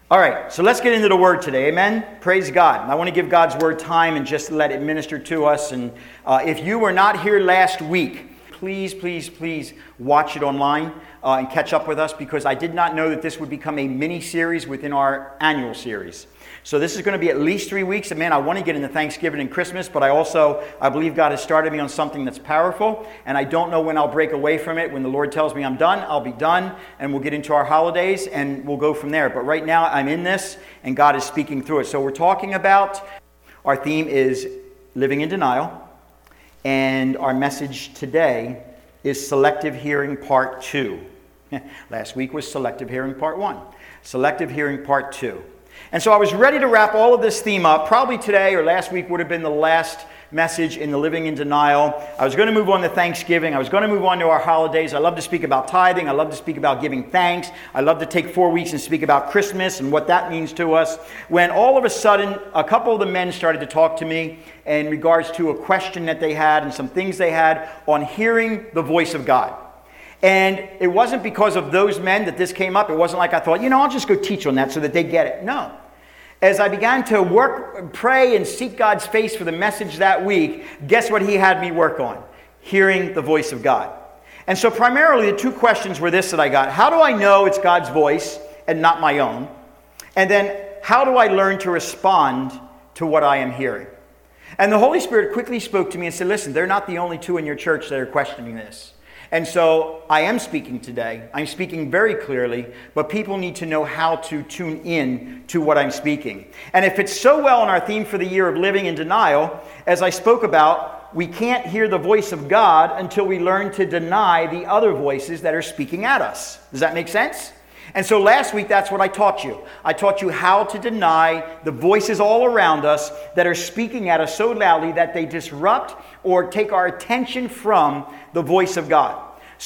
All right, so let's get into the Word today. Amen? Praise God. I want to give God's Word time and just let it minister to us. And if you were not here last week, please watch it online and catch up with us, because I did not know that this would become a mini-series within our annual series. So this is going to be at least 3 weeks. And man, I want to get into Thanksgiving and Christmas, but I believe God has started me on something that's powerful, and I don't know when I'll break away from it. When the Lord tells me I'm done, I'll be done, and we'll get into our holidays, and we'll go from there. But right now, I'm in this, and God is speaking through it. So we're talking about, our theme is living in denial, and our message today is selective hearing part 2. Last week was selective hearing part 1. Selective hearing part 2. And so I was ready to wrap all of this theme up. Probably today or last week would have been the last message in the living in denial. I was going to move on to Thanksgiving. I was going to move on to our holidays. I love to speak about tithing. I love to speak about giving thanks. I love to take 4 weeks and speak about Christmas and what that means to us. When all of a sudden, a couple of the men started to talk to me in regards to a question that they had and some things they had on hearing the voice of God. And it wasn't because of those men that this came up. It wasn't like I thought, I'll just go teach on that so that they get it. No. As I began to work, pray, and seek God's face for the message that week, guess what he had me work on? Hearing the voice of God. And so primarily the 2 questions were this that I got. How do I know it's God's voice and not my own? And then how do I learn to respond to what I am hearing? And the Holy Spirit quickly spoke to me and said, listen, they're not the only 2 in your church that are questioning this. And so I am speaking today. I'm speaking very clearly, but people need to know how to tune in to what I'm speaking. And it fits so well in our theme for the year of living in denial, as I spoke about, we can't hear the voice of God until we learn to deny the other voices that are speaking at us. Does that make sense? And so last week, that's what I taught you. I taught you how to deny the voices all around us that are speaking at us so loudly that they disrupt or take our attention from the voice of God.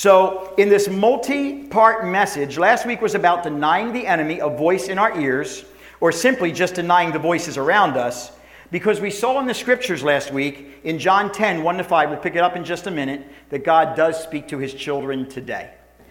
So in this multi-part message, last week was about denying the enemy a voice in our ears, or simply just denying the voices around us, because we saw in the scriptures last week, in John 10, 1-5, we'll pick it up in just a minute, that God does speak to his children today.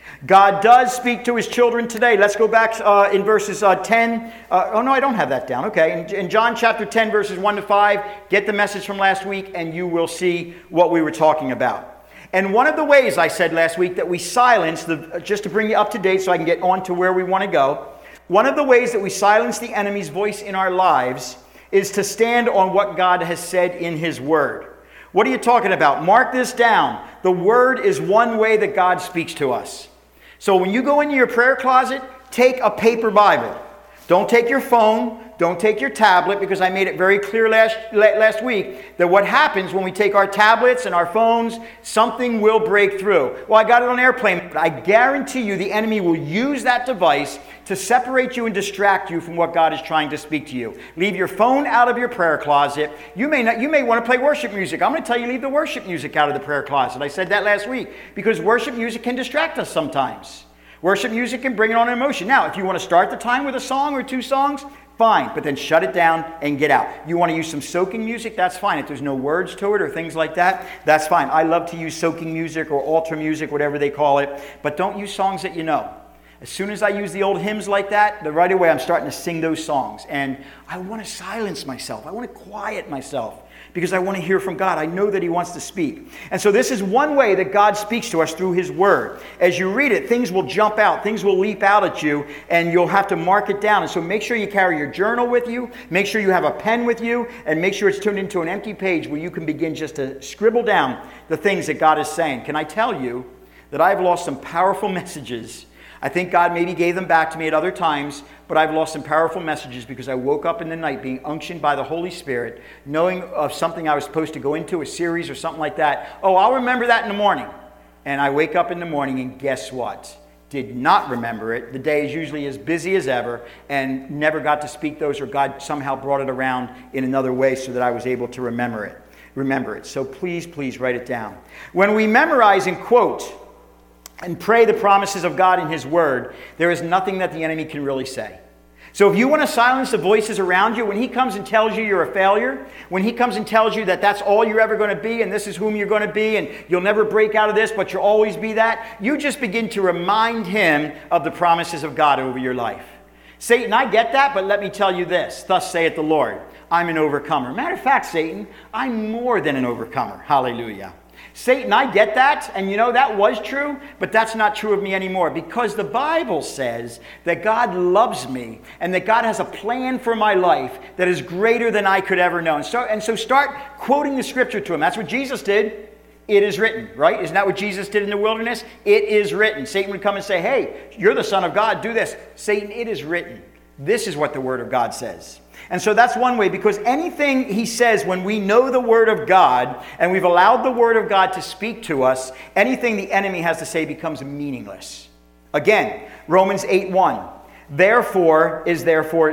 God does speak to his children today. Let's go back in verses 10. I don't have that down. Okay. In John chapter 10, verses 1-5, get the message from last week and you will see what we were talking about. And one of the ways I said last week that we silence, just to bring you up to date so I can get on to where we want to go, one of the ways that we silence the enemy's voice in our lives is to stand on what God has said in his word. What are you talking about? Mark this down. The word is one way that God speaks to us. So when you go into your prayer closet, take a paper Bible. Don't take your phone. Don't take your tablet, because I made it very clear last week that what happens when we take our tablets and our phones, something will break through. Well, I got it on airplane, but I guarantee you the enemy will use that device to separate you and distract you from what God is trying to speak to you. Leave your phone out of your prayer closet. You may want to play worship music. I'm going to tell you, leave the worship music out of the prayer closet. I said that last week because worship music can distract us sometimes. Worship music can bring it on an emotion. Now, if you want to start the time with a song or 2 songs, fine, but then shut it down and get out. You want to use some soaking music? That's fine. If there's no words to it or things like that, that's fine. I love to use soaking music or altar music, whatever they call it, but don't use songs that you know. As soon as I use the old hymns like that, right away I'm starting to sing those songs. And I want to silence myself. I want to quiet myself because I want to hear from God. I know that he wants to speak. And so this is one way that God speaks to us, through his word. As you read it, things will jump out. Things will leap out at you, and you'll have to mark it down. And so make sure you carry your journal with you. Make sure you have a pen with you, and make sure it's turned into an empty page where you can begin just to scribble down the things that God is saying. Can I tell you that I've lost some powerful messages? I think God maybe gave them back to me at other times, but I've lost some powerful messages because I woke up in the night being unctioned by the Holy Spirit, knowing of something I was supposed to go into, a series or something like that. Oh, I'll remember that in the morning. And I wake up in the morning and guess what? Did not remember it. The day is usually as busy as ever and never got to speak those, or God somehow brought it around in another way so that I was able to remember it. So please write it down. When we memorize and quote and pray the promises of God in his word, there is nothing that the enemy can really say. So if you want to silence the voices around you, when he comes and tells you you're a failure, when he comes and tells you that that's all you're ever going to be and this is whom you're going to be and you'll never break out of this, but you'll always be that, you just begin to remind him of the promises of God over your life. Satan, I get that, but let me tell you this. Thus saith the Lord, I'm an overcomer. Matter of fact, Satan, I'm more than an overcomer. Hallelujah. Satan, I get that, and you know, that was true, but that's not true of me anymore, because the Bible says that God loves me and that God has a plan for my life that is greater than I could ever know. And so start quoting the scripture to him. That's what Jesus did. It is written, right? Isn't that what Jesus did in the wilderness? It is written. Satan would come and say, hey, you're the Son of God, do this. Satan, it is written. This is what the Word of God says. And so that's one way, because anything he says when we know the Word of God and we've allowed the Word of God to speak to us, anything the enemy has to say becomes meaningless. Again, Romans 8:1. There is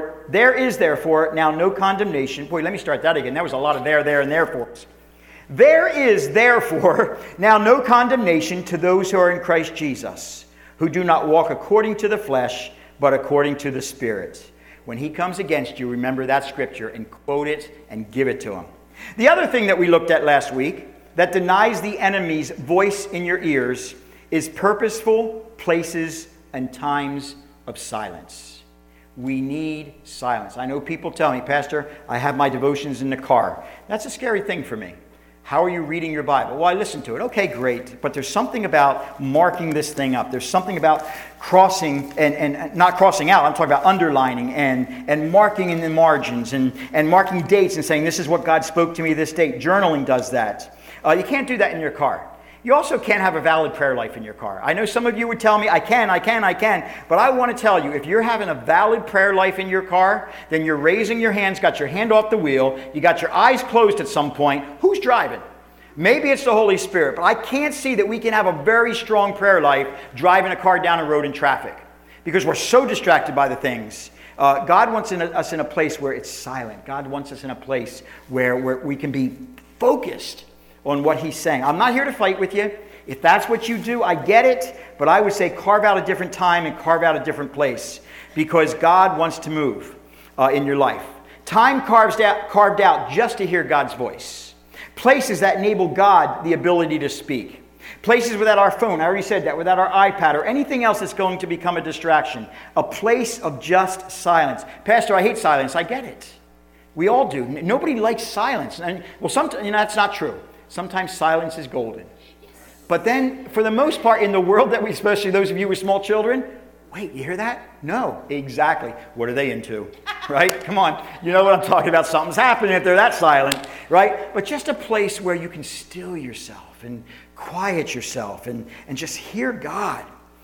therefore now no condemnation. Boy, let me start that again. That was a lot of there, and therefores. There is therefore now no condemnation to those who are in Christ Jesus, who do not walk according to the flesh, but according to the Spirit. When he comes against you, remember that scripture and quote it and give it to him. The other thing that we looked at last week that denies the enemy's voice in your ears is purposeful places and times of silence. We need silence. I know people tell me, Pastor, I have my devotions in the car. That's a scary thing for me. How are you reading your Bible? Well, I listen to it. Okay, great. But there's something about marking this thing up. There's something about crossing and not crossing out. I'm talking about underlining and marking in the margins and marking dates and saying, this is what God spoke to me this date. Journaling does that. You can't do that in your car. You also can't have a valid prayer life in your car. I know some of you would tell me, I can. But I want to tell you, if you're having a valid prayer life in your car, then you're raising your hands, got your hand off the wheel, you got your eyes closed at some point. Who's driving? Maybe it's the Holy Spirit, but I can't see that we can have a very strong prayer life driving a car down a road in traffic, because we're so distracted by the things. God wants us in a place where it's silent. God wants us in a place where we can be focused on what he's saying. I'm not here to fight with you. If that's what you do, I get it. But I would say carve out a different time and carve out a different place, because God wants to move in your life. Time carved out just to hear God's voice. Places that enable God the ability to speak. Places without our phone, I already said that, without our iPad or anything else that's going to become a distraction. A place of just silence. Pastor, I hate silence. I get it. We all do. Nobody likes silence. And well, sometimes that's not true. Sometimes silence is golden. But then, for the most part, in the world that we, especially those of you with small children, wait, you hear that? No, exactly. What are they into? Right? Come on. You know what I'm talking about. Something's happening if they're that silent. Right? But just a place where you can still yourself and quiet yourself and just hear God.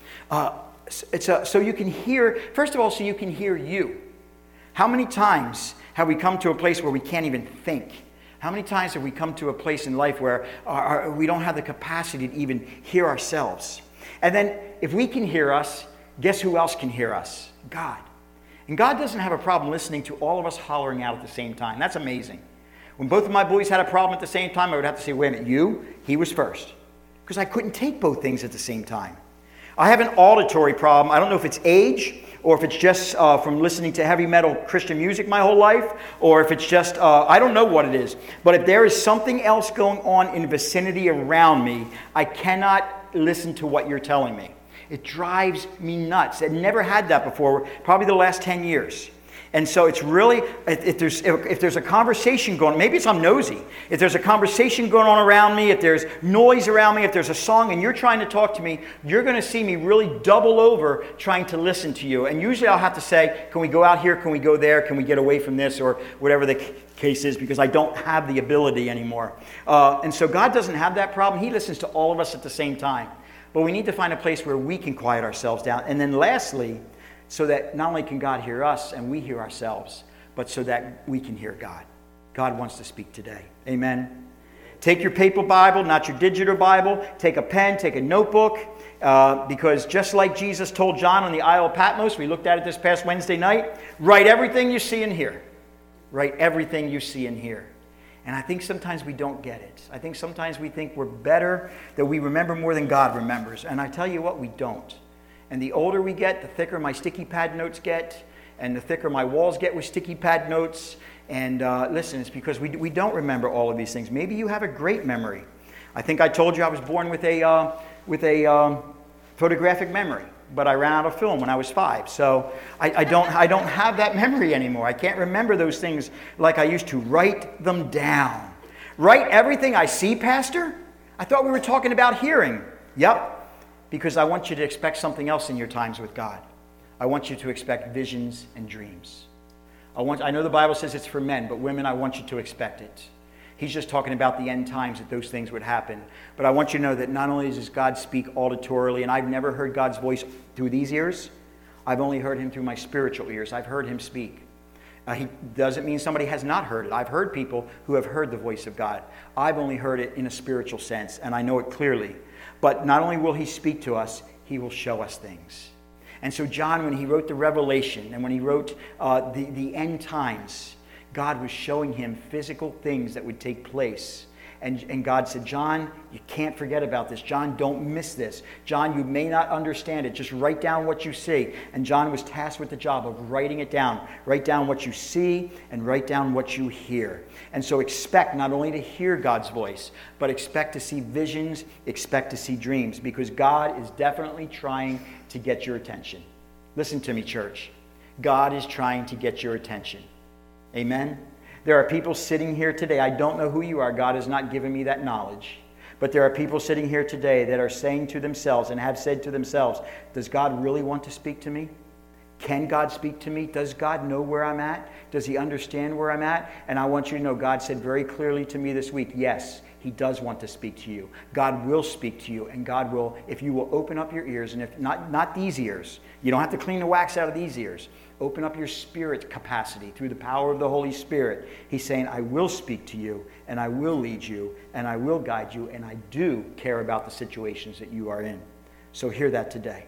So you can hear, first of all, so you can hear you. How many times have we come to a place where we can't even think? How many times have we come to a place in life where we don't have the capacity to even hear ourselves? And then if we can hear us, guess who else can hear us? God. And God doesn't have a problem listening to all of us hollering out at the same time. That's amazing. When both of my boys had a problem at the same time, I would have to say, wait a minute, he was first. Because I couldn't take both things at the same time. I have an auditory problem. I don't know if it's age, or if it's just from listening to heavy metal Christian music my whole life, or if it's just, I don't know what it is. But if there is something else going on in the vicinity around me, I cannot listen to what you're telling me. It drives me nuts. I've never had that before, probably the last 10 years. And so it's really, if there's a conversation going on, maybe it's I'm nosy. If there's a conversation going on around me, if there's noise around me, if there's a song and you're trying to talk to me, you're going to see me really double over trying to listen to you. And usually I'll have to say, can we go out here? Can we go there? Can we get away from this? Or whatever the case is, because I don't have the ability anymore. And so God doesn't have that problem. He listens to all of us at the same time. But we need to find a place where we can quiet ourselves down. And then lastly, so that not only can God hear us and we hear ourselves, but so that we can hear God. God wants to speak today. Amen. Take your paper Bible, not your digital Bible. Take a pen, take a notebook, because just like Jesus told John on the Isle of Patmos, we looked at it this past Wednesday night, write everything you see and hear. Write everything you see and hear. And I think sometimes we don't get it. I think sometimes we think we're better, that we remember more than God remembers. And I tell you what, we don't. And the older we get, the thicker my sticky pad notes get, and the thicker my walls get with sticky pad notes. And listen, it's because we don't remember all of these things. Maybe you have a great memory. I think I told you I was born with a photographic memory. but I ran out of film when I was 5. So I don't have that memory anymore. I can't remember those things like I used to. Write them down. Write everything I see, Pastor? I thought we were talking about hearing. Yep, because I want you to expect something else in your times with God. I want you to expect visions and dreams. I know the Bible says it's for men, but women, I want you to expect it. He's just talking about the end times that those things would happen. But I want you to know that not only does God speak auditorily, and I've never heard God's voice through these ears, I've only heard him through my spiritual ears. I've heard him speak. He doesn't mean somebody has not heard it. I've heard people who have heard the voice of God. I've only heard it in a spiritual sense, and I know it clearly. But not only will he speak to us, he will show us things. And so John, when he wrote the Revelation, and when he wrote the end times, God was showing him physical things that would take place. And God said, John, you can't forget about this. John, don't miss this. John, you may not understand it. Just write down what you see. And John was tasked with the job of writing it down. Write down what you see and write down what you hear. And so expect not only to hear God's voice, but expect to see visions, expect to see dreams, because God is definitely trying to get your attention. Listen to me, church. God is trying to get your attention. Amen? There are people sitting here today. I don't know who you are. God has not given me that knowledge. But there are people sitting here today that are saying to themselves and have said to themselves, does God really want to speak to me? Can God speak to me? Does God know where I'm at? Does he understand where I'm at? And I want you to know God said very clearly to me this week, yes, he does want to speak to you. God will speak to you, and God will, if you will open up your ears, and if not these ears, you don't have to clean the wax out of these ears. Open up your spirit capacity through the power of the Holy Spirit. He's saying, I will speak to you, and I will lead you, and I will guide you, and I do care about the situations that you are in. So hear that today.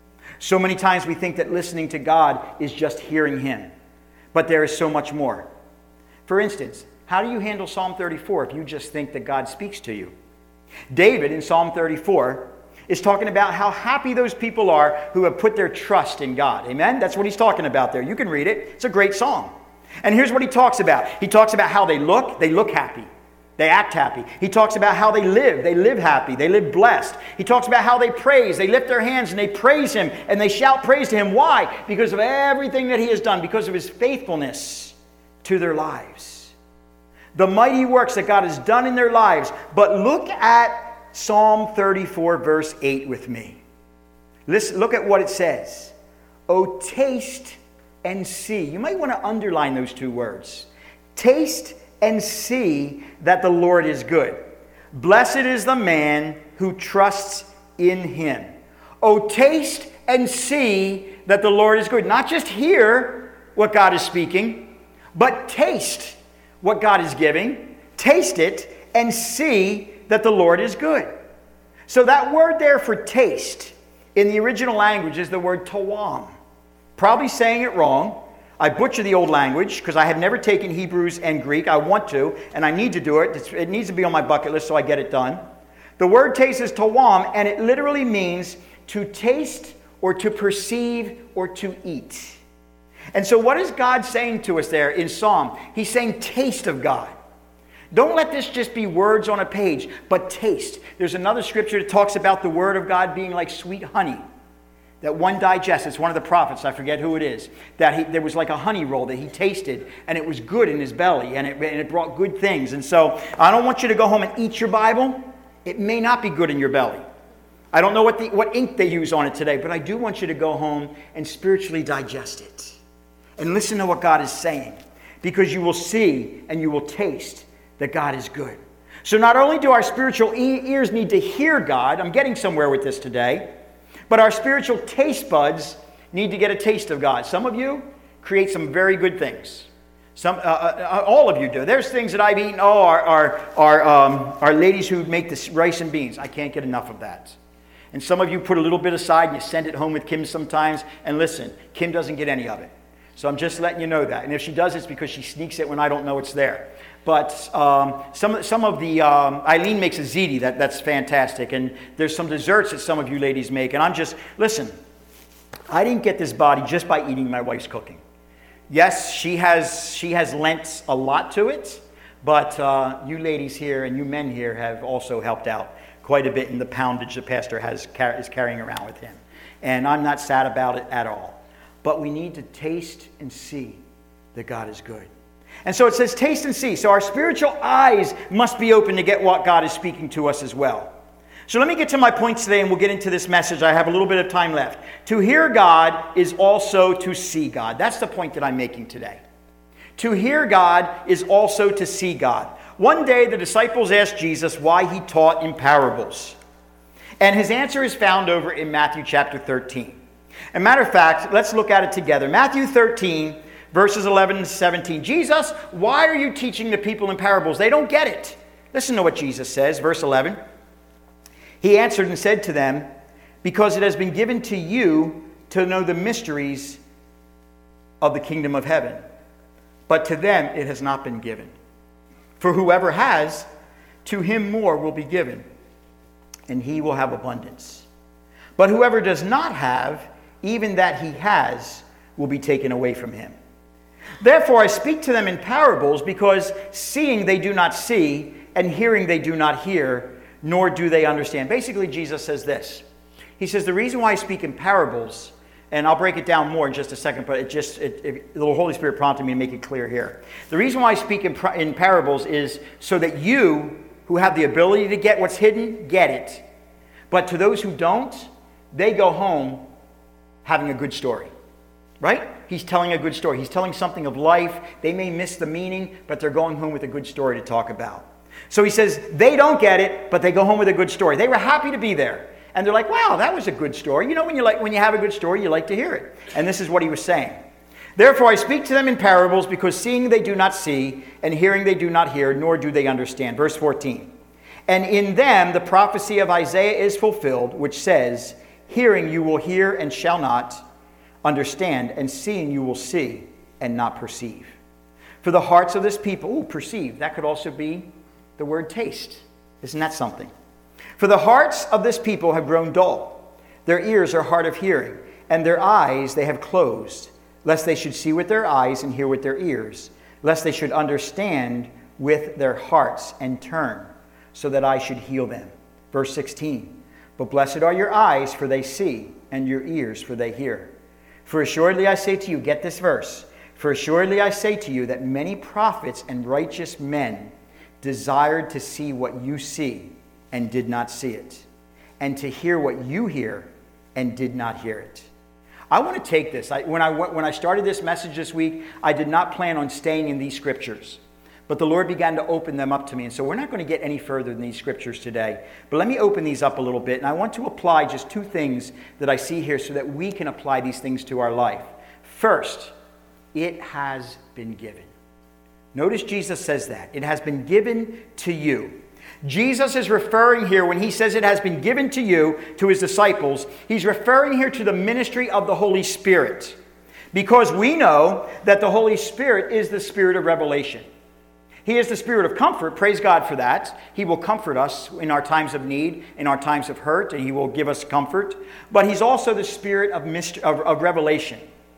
So many times we think that listening to God is just hearing him, but there is so much more. For instance, how do you handle Psalm 34 if you just think that God speaks to you? David in Psalm 34 is talking about how happy those people are who have put their trust in God. Amen? That's what he's talking about there. You can read it. It's a great song. And here's what he talks about. He talks about how they look happy. They act happy. He talks about how they live happy. They live blessed. He talks about how they praise. They lift their hands and they praise him and they shout praise to him. Why? Because of everything that he has done, because of his faithfulness to their lives. The mighty works that God has done in their lives. But look at Psalm 34 verse 8 with me. Listen, look at what it says. Oh, taste and see. You might want to underline those two words. Taste and see that the Lord is good. Blessed is the man who trusts in him. Oh, taste and see that the Lord is good. Not just hear what God is speaking, but taste what God is giving. Taste it and see that the Lord is good. So that word there for taste in the original language is the word tawam. Probably saying it wrong. I butcher the old language because I have never taken Hebrews and Greek. I want to, and I need to do it. It needs to be on my bucket list so I get it done. The word taste is tawam, and it literally means to taste or to perceive or to eat. And so what is God saying to us there in Psalm? He's saying taste of God. Don't let this just be words on a page, but taste. There's another scripture that talks about the word of God being like sweet honey that one digests. It's one of the prophets, I forget who it is, there was like a honey roll that he tasted, and it was good in his belly, and it brought good things. And so I don't want you to go home and eat your Bible. It may not be good in your belly. I don't know what ink they use on it today, but I do want you to go home and spiritually digest it and listen to what God is saying, because you will see and you will taste that God is good. So not only do our spiritual ears need to hear God, I'm getting somewhere with this today, but our spiritual taste buds need to get a taste of God. Some of you create some very good things. All of you do. There's things that I've eaten. Our ladies who make this rice and beans. I can't get enough of that. And some of you put a little bit aside and you send it home with Kim sometimes. And listen, Kim doesn't get any of it. So I'm just letting you know that. And if she does, it's because she sneaks it when I don't know it's there. But some of the, Eileen makes a ziti, that's fantastic. And there's some desserts that some of you ladies make. And I'm just, listen, I didn't get this body just by eating my wife's cooking. Yes, she has lent a lot to it. But you ladies here and you men here have also helped out quite a bit in the poundage the pastor is carrying around with him. And I'm not sad about it at all. But we need to taste and see that God is good. And so it says taste and see. So our spiritual eyes must be open to get what God is speaking to us as well. So let me get to my points today and we'll get into this message. I have a little bit of time left. To hear God is also to see God. That's the point that I'm making today. To hear God is also to see God. One day the disciples asked Jesus why he taught in parables. And his answer is found over in Matthew chapter 13. As a matter of fact, let's look at it together. Matthew 13, verses 11 and 17. Jesus, why are you teaching the people in parables? They don't get it. Listen to what Jesus says, verse 11. He answered and said to them, because it has been given to you to know the mysteries of the kingdom of heaven. But to them it has not been given. For whoever has, to him more will be given, and he will have abundance. But whoever does not have, even that he has, will be taken away from him. Therefore I speak to them in parables, because seeing they do not see, and hearing they do not hear, nor do they understand. Basically, Jesus says this. He says, the reason why I speak in parables, and I'll break it down more in just a second, but the Holy Spirit prompted me to make it clear here. The reason why I speak in parables is so that you, who have the ability to get what's hidden, get it. But to those who don't, they go home having a good story. Right? He's telling a good story. He's telling something of life. They may miss the meaning, but they're going home with a good story to talk about. So he says, they don't get it, but they go home with a good story. They were happy to be there. And they're like, wow, that was a good story. You know, when you have a good story, you like to hear it. And this is what he was saying. Therefore I speak to them in parables, because seeing they do not see, and hearing they do not hear, nor do they understand. Verse 14. And in them the prophecy of Isaiah is fulfilled, which says, hearing you will hear and shall not understand, and seeing you will see and not perceive. For the hearts of this people, perceive, that could also be the word taste. Isn't that something? For the hearts of this people have grown dull. Their ears are hard of hearing, and their eyes they have closed, lest they should see with their eyes and hear with their ears, lest they should understand with their hearts and turn, so that I should heal them. Verse 16. But blessed are your eyes, for they see, and your ears, for they hear. For assuredly I say to you, get this verse, for assuredly I say to you that many prophets and righteous men desired to see what you see and did not see it, and to hear what you hear and did not hear it. I want to take this. When I started this message this week, I did not plan on staying in these scriptures, but the Lord began to open them up to me. And so we're not going to get any further than these scriptures today. But let me open these up a little bit, and I want to apply just two things that I see here so that we can apply these things to our life. First, it has been given. Notice Jesus says that. It has been given to you. Jesus is referring here, when he says it has been given to you, to his disciples, he's referring here to the ministry of the Holy Spirit. Because we know that the Holy Spirit is the spirit of revelation. He is the spirit of comfort. Praise God for that. He will comfort us in our times of need, in our times of hurt, and he will give us comfort. But he's also the spirit of revelation.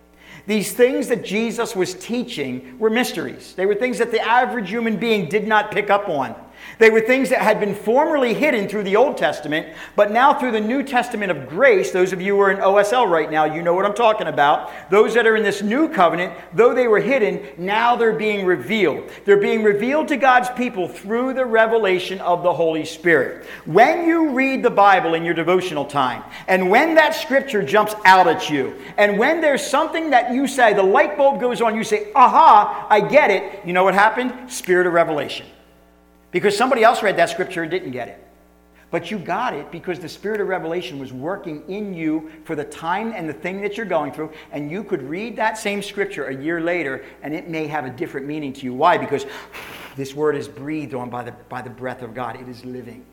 These things that Jesus was teaching were mysteries. They were things that the average human being did not pick up on. They were things that had been formerly hidden through the Old Testament, but now through the New Testament of grace, those of you who are in OSL right now, you know what I'm talking about. Those that are in this new covenant, though they were hidden, now they're being revealed. They're being revealed to God's people through the revelation of the Holy Spirit. When you read the Bible in your devotional time, and when that scripture jumps out at you, and when there's something that you say, the light bulb goes on, you say, aha, I get it. You know what happened? Spirit of revelation. Because somebody else read that scripture and didn't get it. But you got it because the spirit of revelation was working in you for the time and the thing that you're going through. And you could read that same scripture a year later and it may have a different meaning to you. Why? Because this word is breathed on by the breath of God. It is living.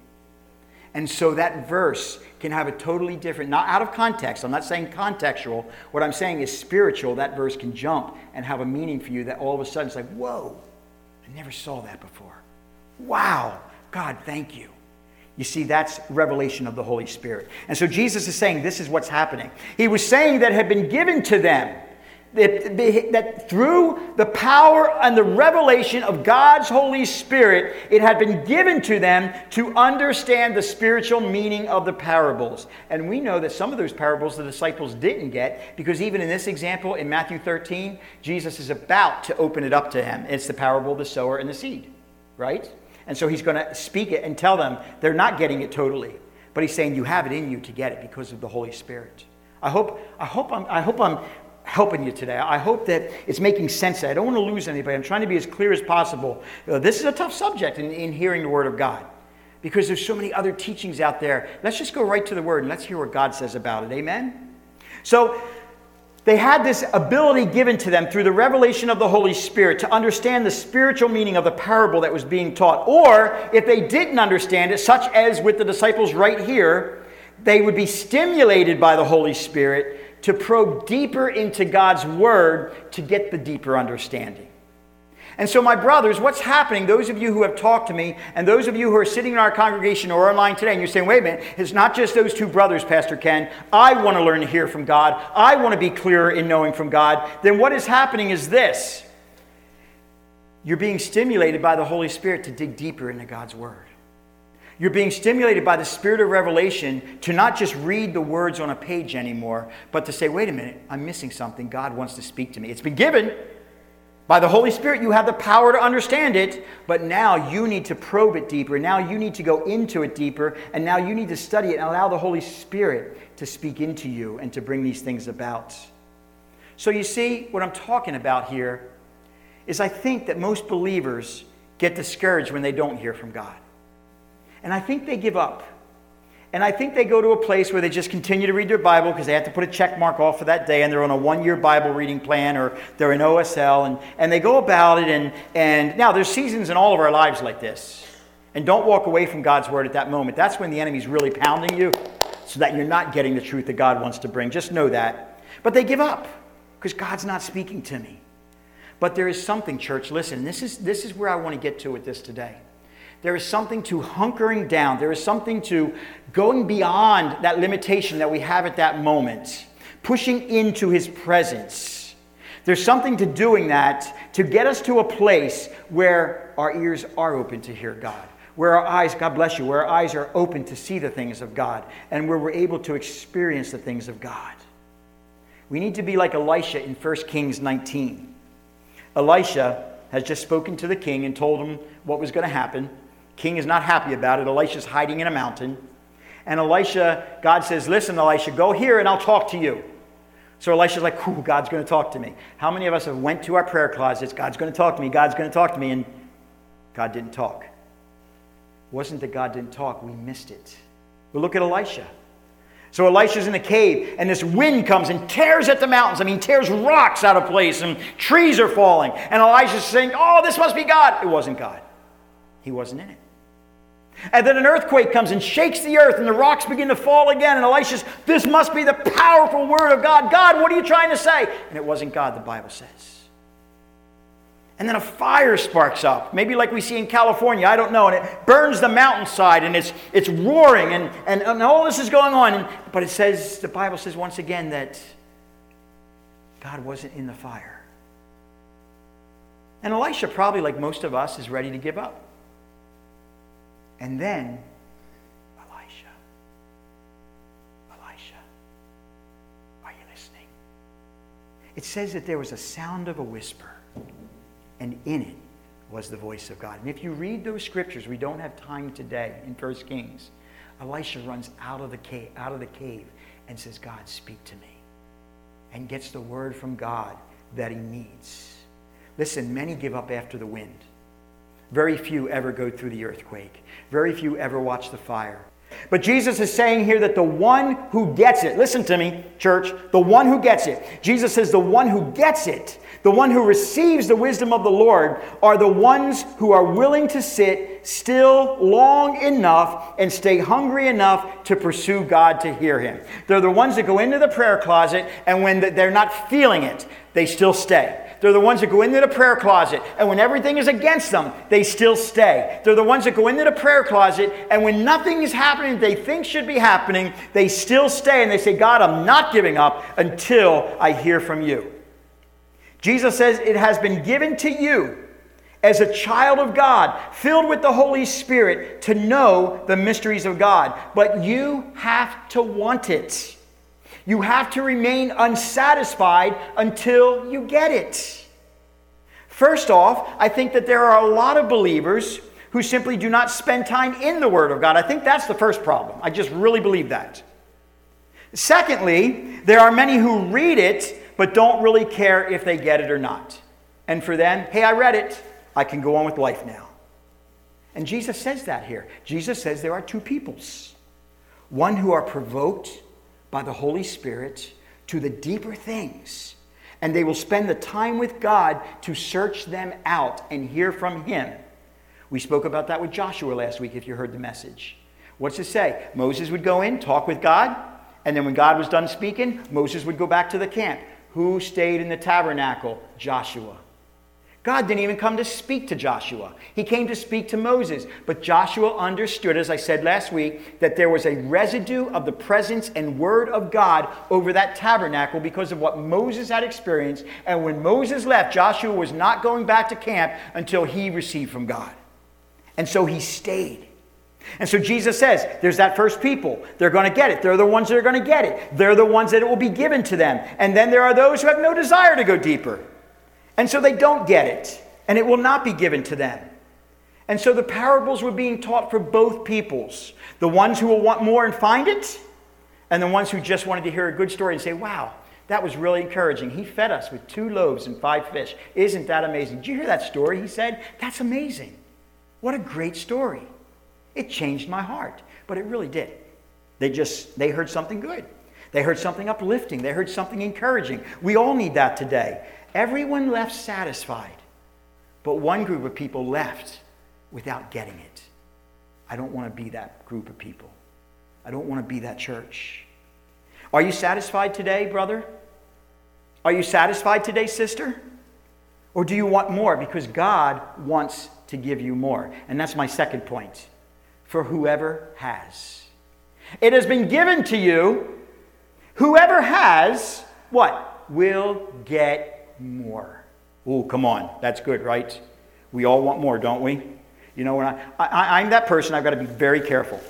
And so that verse can have a totally different, not out of context. I'm not saying contextual. What I'm saying is spiritual. That verse can jump and have a meaning for you that all of a sudden it's like, whoa, I never saw that before. Wow, God, thank you. You see, that's revelation of the Holy Spirit. And so Jesus is saying this is what's happening. He was saying that had been given to them. that through the power and the revelation of God's Holy Spirit, it had been given to them to understand the spiritual meaning of the parables. And we know that some of those parables the disciples didn't get, because even in this example in Matthew 13, Jesus is about to open it up to them. It's the parable of the sower and the seed, right? And so he's going to speak it and tell them they're not getting it totally. But he's saying you have it in you to get it because of the Holy Spirit. I hope I'm helping you today. I hope that it's making sense. I don't want to lose anybody. I'm trying to be as clear as possible. This is a tough subject in hearing the Word of God, because there's so many other teachings out there. Let's just go right to the Word and let's hear what God says about it. Amen? So they had this ability given to them through the revelation of the Holy Spirit to understand the spiritual meaning of the parable that was being taught. Or if they didn't understand it, such as with the disciples right here, they would be stimulated by the Holy Spirit to probe deeper into God's Word to get the deeper understanding. And so, my brothers, what's happening, those of you who have talked to me, and those of you who are sitting in our congregation or online today, and you're saying, wait a minute, it's not just those two brothers, Pastor Ken. I want to learn to hear from God. I want to be clearer in knowing from God. Then what is happening is this. You're being stimulated by the Holy Spirit to dig deeper into God's Word. You're being stimulated by the Spirit of revelation to not just read the words on a page anymore, but to say, wait a minute, I'm missing something. God wants to speak to me. It's been given by the Holy Spirit. You have the power to understand it, but now you need to probe it deeper. Now you need to go into it deeper, and now you need to study it and allow the Holy Spirit to speak into you and to bring these things about. So you see, what I'm talking about here is I think that most believers get discouraged when they don't hear from God. And I think they give up. And I think they go to a place where they just continue to read their Bible because they have to put a check mark off for that day, and they're on a one-year Bible reading plan, or they're in OSL, and they go about it. And now there's seasons in all of our lives like this. And don't walk away from God's Word at that moment. That's when the enemy's really pounding you so that you're not getting the truth that God wants to bring. Just know that. But they give up because God's not speaking to me. But there is something, church, listen, this is where I want to get to with this today. There is something to hunkering down. There is something to going beyond that limitation that we have at that moment, pushing into His presence. There's something to doing that to get us to a place where our ears are open to hear God, where our eyes, God bless you, where our eyes are open to see the things of God, and where we're able to experience the things of God. We need to be like Elisha in 1 Kings 19. Elisha has just spoken to the king and told him what was going to happen. King is not happy about it. Elisha's hiding in a mountain. And Elisha, God says, listen, Elisha, go here and I'll talk to you. So Elisha's like, ooh, God's going to talk to me. How many of us have went to our prayer closets, God's going to talk to me, God's going to talk to me, and God didn't talk? It wasn't that God didn't talk, we missed it. But look at Elisha. So Elisha's in a cave, and this wind comes and tears at the mountains. I mean, tears rocks out of place, and trees are falling. And Elisha's saying, oh, this must be God. It wasn't God. He wasn't in it. And then an earthquake comes and shakes the earth, and the rocks begin to fall again. And Elisha's, this must be the powerful word of God. God, what are you trying to say? And it wasn't God, the Bible says. And then a fire sparks up, maybe like we see in California, I don't know, and it burns the mountainside, and it's roaring, and all this is going on. But it says, the Bible says once again that God wasn't in the fire. And Elisha, probably like most of us, is ready to give up. And then, Elisha, are you listening? It says that there was a sound of a whisper, and in it was the voice of God. And if you read those scriptures, we don't have time today in 1 Kings, Elisha runs out of the cave and says, God, speak to me. And gets the word from God that he needs. Listen, many give up after the wind. Very few ever go through the earthquake. Very few ever watch the fire. But Jesus is saying here that the one who gets it, listen to me, church, the one who gets it. Jesus says the one who gets it, the one who receives the wisdom of the Lord, are the ones who are willing to sit still long enough and stay hungry enough to pursue God to hear Him. They're the ones that go into the prayer closet, and when they're not feeling it, they still stay. They're the ones that go into the prayer closet, and when everything is against them, they still stay. They're the ones that go into the prayer closet, and when nothing is happening that they think should be happening, they still stay, and they say, God, I'm not giving up until I hear from you. Jesus says it has been given to you as a child of God, filled with the Holy Spirit, to know the mysteries of God. But you have to want it. You have to remain unsatisfied until you get it. First off, I think that there are a lot of believers who simply do not spend time in the Word of God. I think that's the first problem. I just really believe that. Secondly, there are many who read it but don't really care if they get it or not. And for them, hey, I read it. I can go on with life now. And Jesus says that here. Jesus says there are two peoples. One who are provoked by the Holy Spirit to the deeper things. And they will spend the time with God to search them out and hear from Him. We spoke about that with Joshua last week, if you heard the message. What's it say? Moses would go in, talk with God, and then when God was done speaking, Moses would go back to the camp. Who stayed in the tabernacle? Joshua. God didn't even come to speak to Joshua. He came to speak to Moses. But Joshua understood, as I said last week, that there was a residue of the presence and word of God over that tabernacle because of what Moses had experienced. And when Moses left, Joshua was not going back to camp until he received from God. And so he stayed. And so Jesus says, there's that first people. They're going to get it. They're the ones that are going to get it. They're the ones that it will be given to them. And then there are those who have no desire to go deeper. And so they don't get it, and it will not be given to them. And so the parables were being taught for both peoples. The ones who will want more and find it, and the ones who just wanted to hear a good story and say, wow, that was really encouraging. He fed us with 2 loaves and 5 fish. Isn't that amazing? Did you hear that story? He said, that's amazing. What a great story. It changed my heart, but it really did. They heard something good. They heard something uplifting. They heard something encouraging. We all need that today. Everyone left satisfied, but one group of people left without getting it. I don't want to be that group of people. I don't want to be that church. Are you satisfied today, brother? Are you satisfied today, sister? Or do you want more? Because God wants to give you more. And that's my second point. For whoever has. It has been given to you. Whoever has, what? Will get more. Oh, come on. That's good, right? We all want more, don't we? You know, when I'm that person, I've got to be very careful.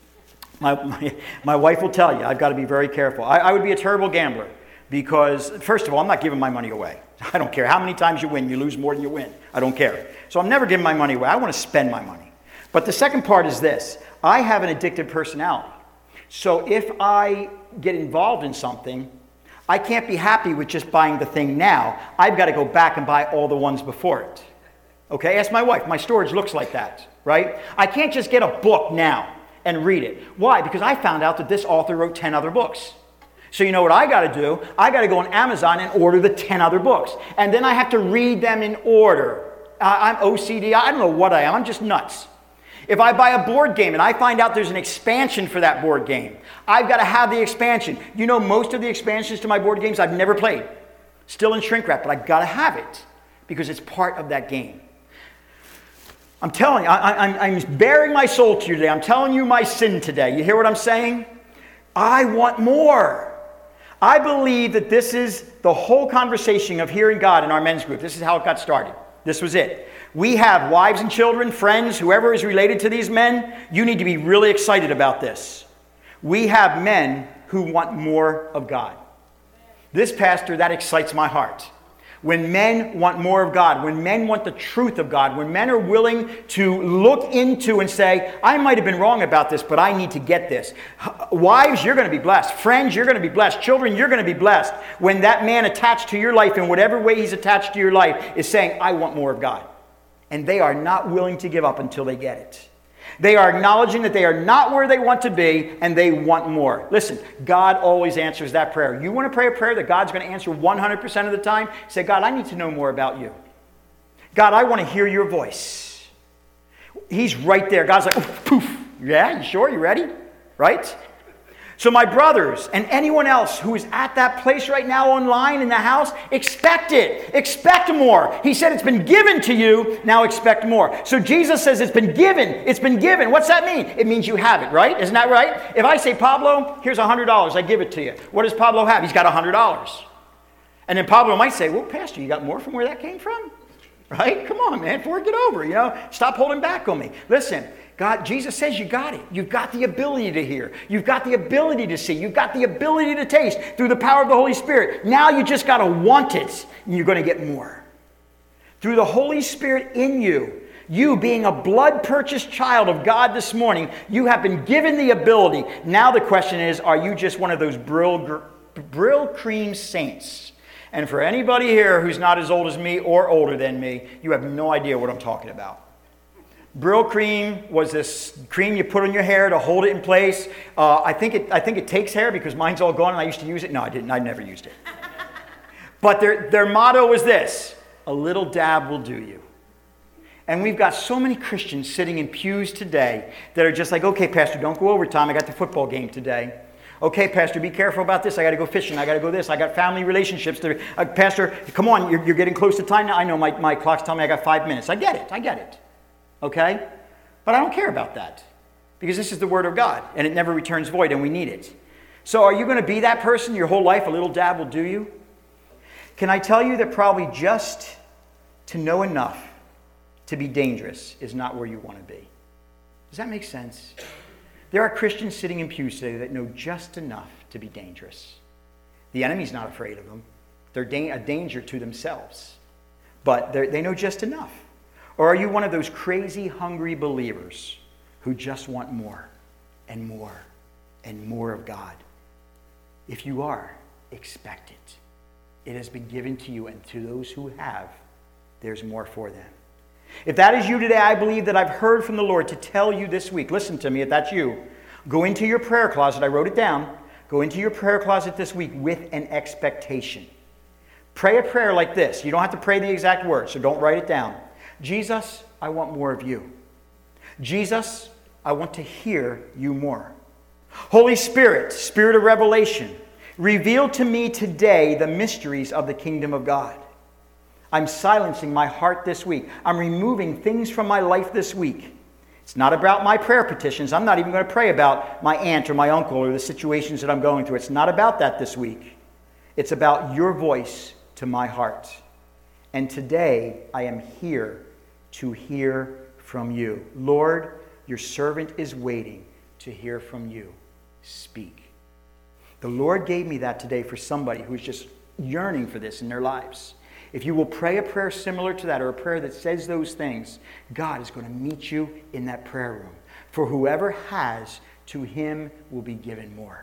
My wife will tell you, I've got to be very careful. I would be a terrible gambler because, first of all, I'm not giving my money away. I don't care how many times you win. You lose more than you win. I don't care. So I'm never giving my money away. I want to spend my money. But the second part is this. I have an addictive personality. So if I get involved in something, I can't be happy with just buying the thing now. I've got to go back and buy all the ones before it. Okay, ask my wife. My storage looks like that, right? I can't just get a book now and read it. Why? Because I found out that this author wrote 10 other books. So you know what I got to do? I got to go on Amazon and order the 10 other books. And then I have to read them in order. I'm OCD. I don't know what I am. I'm just nuts. If I buy a board game and I find out there's an expansion for that board game, I've got to have the expansion. You know, most of the expansions to my board games I've never played. Still in shrink wrap, but I've got to have it because it's part of that game. I'm telling you, I'm bearing my soul to you today. I'm telling you my sin today. You hear what I'm saying? I want more. I believe that this is the whole conversation of hearing God in our men's group. This is how it got started. This was it. We have wives and children, friends, whoever is related to these men. You need to be really excited about this. We have men who want more of God. This, pastor, that excites my heart. When men want more of God, when men want the truth of God, when men are willing to look into and say, I might have been wrong about this, but I need to get this. Wives, you're going to be blessed. Friends, you're going to be blessed. Children, you're going to be blessed. When that man attached to your life in whatever way he's attached to your life is saying, I want more of God. And they are not willing to give up until they get it. They are acknowledging that they are not where they want to be and they want more. Listen, God always answers that prayer. You want to pray a prayer that God's going to answer 100% of the time? Say, God, I need to know more about you. God, I want to hear your voice. He's right there. God's like, oh, poof. Yeah, you sure? You ready? Right? So my brothers and anyone else who is at that place right now online in the house, expect it. Expect more. He said it's been given to you, now expect more. So Jesus says it's been given. It's been given. What's that mean? It means you have it, right? Isn't that right? If I say, Pablo, here's $100, I give it to you. What does Pablo have? He's got $100. And then Pablo might say, well, Pastor, you got more from where that came from? Right? Come on, man. Fork it over, Stop holding back on me. Listen, Jesus says you got it. You've got the ability to hear. You've got the ability to see. You've got the ability to taste through the power of the Holy Spirit. Now you just got to want it, and you're going to get more. Through the Holy Spirit in you, you being a blood-purchased child of God this morning, you have been given the ability. Now the question is, are you just one of those Brill cream saints? And for anybody here who's not as old as me or older than me, you have no idea what I'm talking about. Brill cream was this cream you put on your hair to hold it in place. I think it takes hair because mine's all gone and I used to use it. No, I didn't. I never used it. But their motto was this: a little dab will do you. And we've got so many Christians sitting in pews today that are just like, okay, Pastor, don't go overtime. I got the football game today. Okay, Pastor, be careful about this. I got to go fishing. I got to go this. I got family relationships. Pastor, come on, you're getting close to time now. I know my clock's telling me I got 5 minutes. I get it. Okay? But I don't care about that because this is the Word of God and it never returns void and we need it. So are you going to be that person your whole life? A little dab will do you? Can I tell you that probably just to know enough to be dangerous is not where you want to be? Does that make sense? There are Christians sitting in pews today that know just enough to be dangerous. The enemy's not afraid of them. They're a danger to themselves. But they know just enough. Or are you one of those crazy, hungry believers who just want more and more and more of God? If you are, expect it. It has been given to you, and to those who have, there's more for them. If that is you today, I believe that I've heard from the Lord to tell you this week. Listen to me, if that's you. Go into your prayer closet. I wrote it down. Go into your prayer closet this week with an expectation. Pray a prayer like this. You don't have to pray the exact words, so don't write it down. Jesus, I want more of you. Jesus, I want to hear you more. Holy Spirit, Spirit of revelation, reveal to me today the mysteries of the kingdom of God. I'm silencing my heart this week. I'm removing things from my life this week. It's not about my prayer petitions. I'm not even going to pray about my aunt or my uncle or the situations that I'm going through. It's not about that this week. It's about your voice to my heart. And today, I am here to hear from you. Lord, your servant is waiting to hear from you. Speak. The Lord gave me that today for somebody who's just yearning for this in their lives. If you will pray a prayer similar to that, or a prayer that says those things, God is going to meet you in that prayer room. For whoever has, to him will be given more.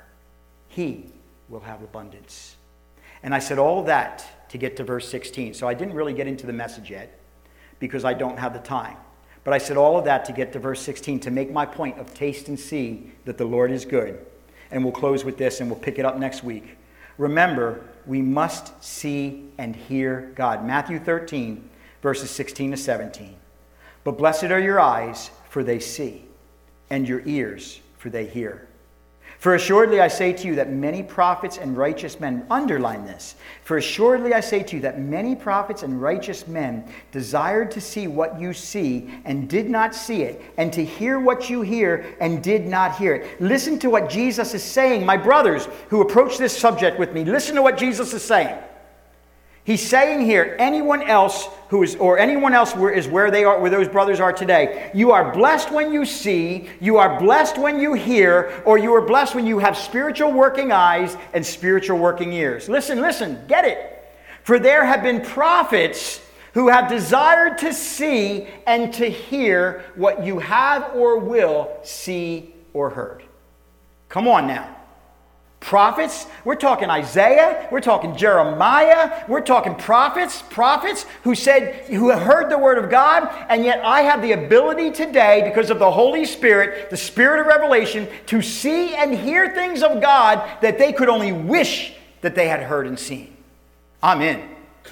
He will have abundance. And I said all that to get to verse 16. So I didn't really get into the message yet because I don't have the time. But I said all of that to get to verse 16 to make my point of taste and see that the Lord is good. And we'll close with this and we'll pick it up next week. Remember, we must see and hear God. Matthew 13, verses 16 to 17. But blessed are your eyes, for they see, and your ears, for they hear. For assuredly I say to you that many prophets and righteous men, underline this, for assuredly I say to you that many prophets and righteous men desired to see what you see and did not see it, and to hear what you hear and did not hear it. Listen to what Jesus is saying. My brothers who approach this subject with me, listen to what Jesus is saying. He's saying here, anyone else is where they are, where those brothers are today. You are blessed when you see, you are blessed when you hear, or you are blessed when you have spiritual working eyes and spiritual working ears. Listen, get it. For there have been prophets who have desired to see and to hear what you have or will see or heard. Come on now. Prophets, we're talking Isaiah, we're talking Jeremiah, we're talking prophets who heard the word of God, and yet I have the ability today, because of the Holy Spirit, the Spirit of revelation, to see and hear things of God that they could only wish that they had heard and seen. I'm in.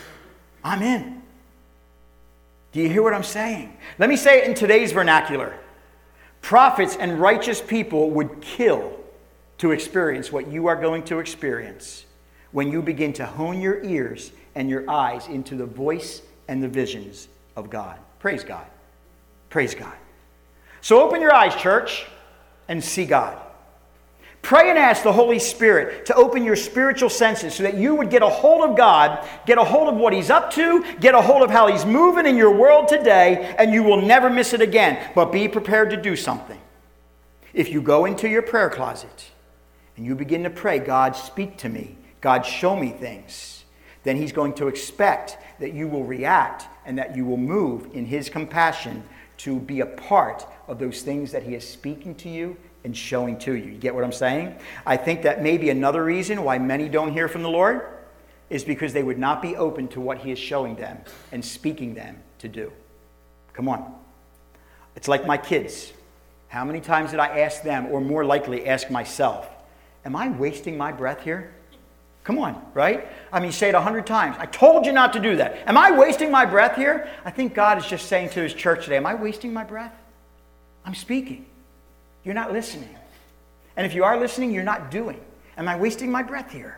Do you hear what I'm saying? Let me say it in today's vernacular. Prophets and righteous people would kill to experience what you are going to experience when you begin to hone your ears and your eyes into the voice and the visions of God. Praise God. Praise God. So open your eyes, church, and see God. Pray and ask the Holy Spirit to open your spiritual senses so that you would get a hold of God, get a hold of what He's up to, get a hold of how He's moving in your world today, and you will never miss it again. But be prepared to do something. If you go into your prayer closet and you begin to pray, God, speak to me, God, show me things, then He's going to expect that you will react and that you will move in His compassion to be a part of those things that He is speaking to you and showing to you. You get what I'm saying? I think that maybe another reason why many don't hear from the Lord is because they would not be open to what He is showing them and speaking them to do. Come on. It's like my kids. How many times did I ask them, or more likely ask myself, am I wasting my breath here? Come on, right? I mean, say it 100 times. I told you not to do that. Am I wasting my breath here? I think God is just saying to His church today, am I wasting my breath? I'm speaking. You're not listening. And if you are listening, you're not doing. Am I wasting my breath here?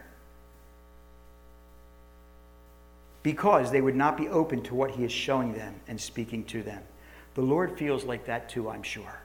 Because they would not be open to what He is showing them and speaking to them. The Lord feels like that too, I'm sure.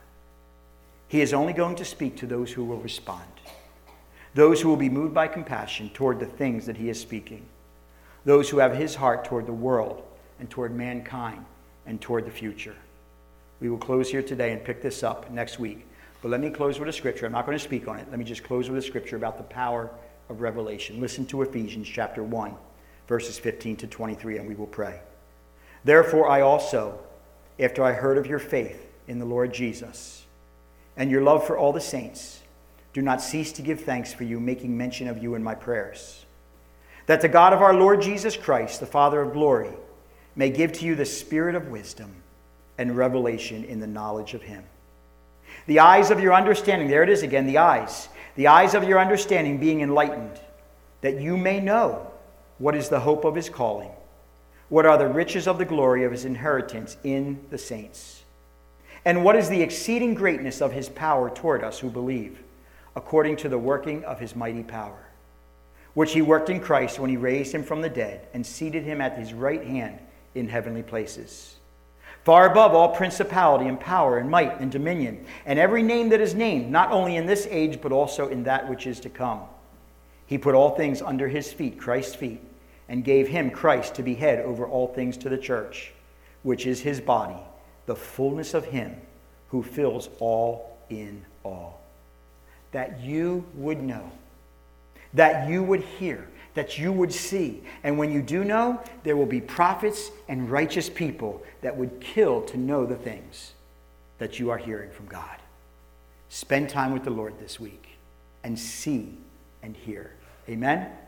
He is only going to speak to those who will respond. Those who will be moved by compassion toward the things that He is speaking. Those who have His heart toward the world and toward mankind and toward the future. We will close here today and pick this up next week. But let me close with a scripture. I'm not going to speak on it. Let me just close with a scripture about the power of revelation. Listen to Ephesians chapter 1, verses 15 to 23, and we will pray. Therefore I also, after I heard of your faith in the Lord Jesus, and your love for all the saints, do not cease to give thanks for you, making mention of you in my prayers, that the God of our Lord Jesus Christ, the Father of glory, may give to you the spirit of wisdom and revelation in the knowledge of Him. The eyes of your understanding, there it is again, the eyes of your understanding being enlightened, that you may know what is the hope of His calling, what are the riches of the glory of His inheritance in the saints, and what is the exceeding greatness of His power toward us who believe, according to the working of His mighty power, which He worked in Christ when He raised Him from the dead and seated Him at His right hand in heavenly places, far above all principality and power and might and dominion, and every name that is named, not only in this age, but also in that which is to come. He put all things under His feet, Christ's feet, and gave Him, Christ, to be head over all things to the church, which is His body, the fullness of Him who fills all in all. That you would know, that you would hear, that you would see. And when you do know, there will be prophets and righteous people that would kill to know the things that you are hearing from God. Spend time with the Lord this week and see and hear. Amen?